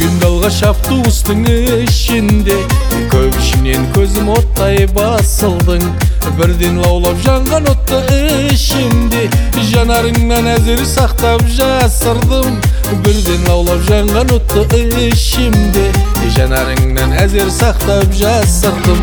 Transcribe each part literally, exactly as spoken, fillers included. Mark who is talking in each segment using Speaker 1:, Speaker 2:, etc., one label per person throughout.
Speaker 1: Күндө алгаш автобустун ишинде көп ишинен көзүм оттай басылдың. Бирден лаулап жанган отто ишимди жанарыңнан азыр сактап жасырдым. Бирден лаулап жанган отто ишимди жанарыңнан азыр сактап жасырдым.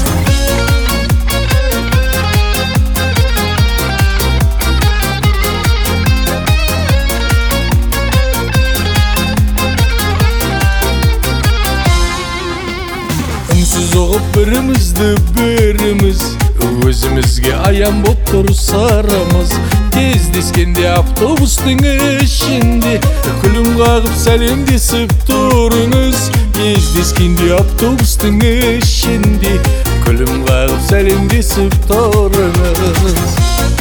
Speaker 1: Үнсүз угуп бирибизди бирибиз өзүбүзгө аян болуп турсарымыз. Кездескенде автобустун ишинде күлүм кагып салемдесип туруңуз. Кездескенде автобустун ишинде күлүм кагып салемдесип туруңуз.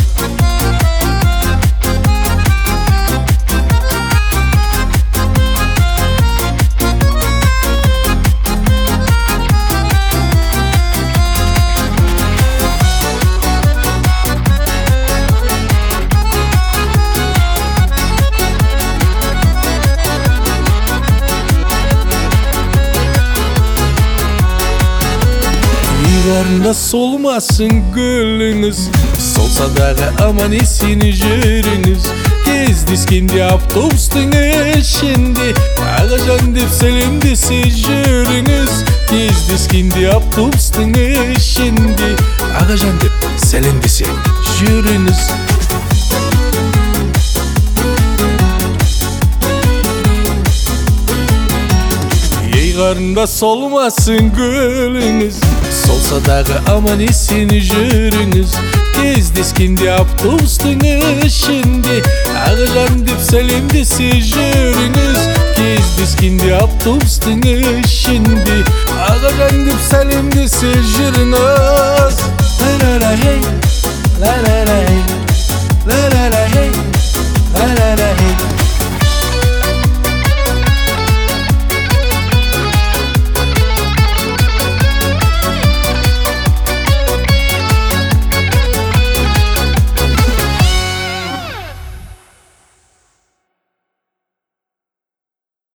Speaker 1: Yıllarında solmasın gülünüz, solsa dağı aman esini jürünüz. Kezdeskende avtobustun ишинде Ağacan dep selemdese jürünüz. Kezdeskende avtobustun ишинде Ağacan dep selemdese jürünüz. Yaygarında solmasın gülünüz, solsa dağı aman esini jürünüz. Кездескенде автобустун ишинде Ağacan dep selemdese jürünüz. Кездескенде автобустун ишинде Ağacan dep selemdese jürünüz. La la la hey, la la la hey, la la la hey, la la la hey.